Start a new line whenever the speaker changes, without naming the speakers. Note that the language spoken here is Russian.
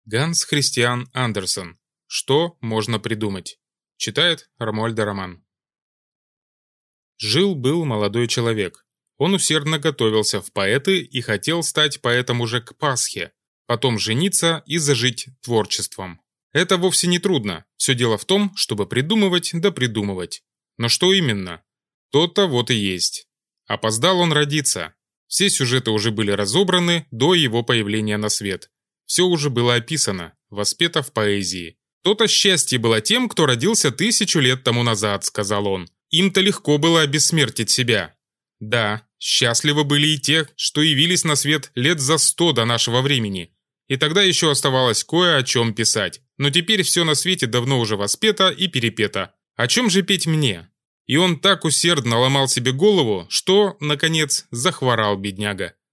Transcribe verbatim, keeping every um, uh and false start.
Ганс Христиан Андерсен. Что можно придумать? Читает Ромуальда Роман. Жил-был молодой человек. Он усердно готовился в поэты и хотел стать поэтом уже к Пасхе, потом жениться и зажить творчеством. Это вовсе не трудно. Все дело в том, чтобы придумывать да придумывать. Но что именно? То-то вот и есть. Опоздал он родиться. Все сюжеты уже были разобраны до его появления на свет. Все уже было описано, воспето в поэзии. «То-то счастье было тем, кто родился тысячу лет тому назад», — сказал он. «Им-то легко было обессмертить себя». Да, счастливы были и те, что явились на свет лет за сто до нашего времени. И тогда еще оставалось кое о чем писать. Но теперь все на свете давно уже воспето и перепето. О чем же петь мне? И он так усердно ломал себе голову, что, наконец, захворал бедняга.